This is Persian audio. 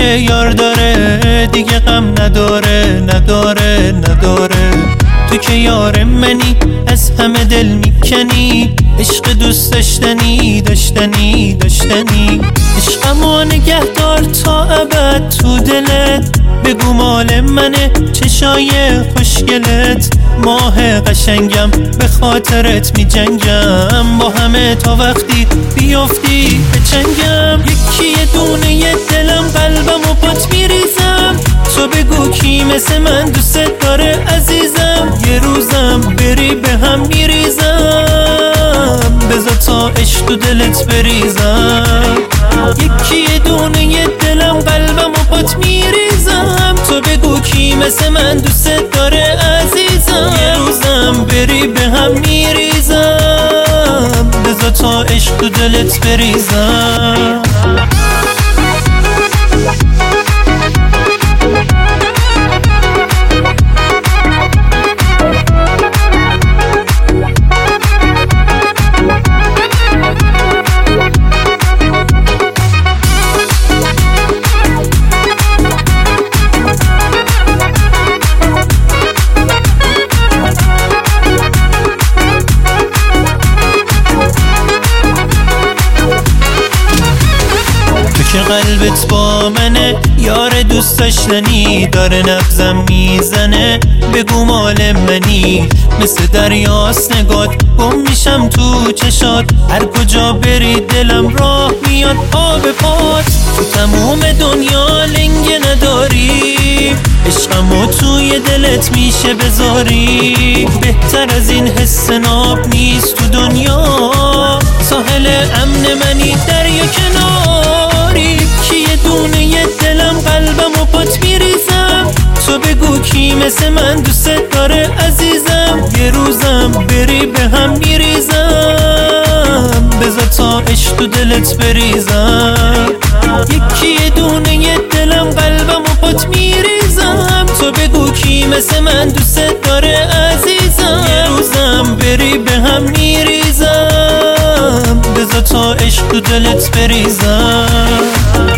که یار داره دیگه غم نداره نداره نداره. تو که یار منی از همه دل میکنی، عشق دوست داشتنی داشتنی داشتنی. عشقمو نگهدار تا ابد تو دلت، بگو مال منه چشای خوشگلت. ماه قشنگم به خاطرت می جنگم، با همه تا وقتی بیافتی به چنگم. یکی یه دونه یه دلم قلبم و پات میریزم، تو بگو کی مثل من دوست داره عزیزم. یه روزم بری به هم میریزم، بذار تا عشق تو دلت بریزم. یکی یه دونه یه دلم قلبم و پات میریزم، تو بگو کی مثل من دوست داره عزیزم. یه روزم بری به هم میریزم، بذار تا عشق تو دلت بریزم. که قلبت با منه یار دوست داشتنی، داره نبضم میزنه بگو مال منی. مثل دریاست نگات گم میشم تو چشات، هر کجا بری دلم راه میاد پا به پات. تو تموم دنیا لنگه نداری، عشقمو توی دلت میشه بذاری. بهتر از این حس ناب نیست تو دنیا، ساحل امن منی دریا کناری. کی یه دونه یه دلم قلبم و پات میریزم، تو بگو کی مثل من دوست داره عزیزم. یه روزم بری به هم میریزم، بذار تا عشق تو دلت بریزم. یکی یه دونه یه دلم قلبم و پات میریزم، تو بگو کی مثل من دوست داره عزیزم. یه روزم بری به هم میریزم، بذار تا عشق تو دلت بریزم.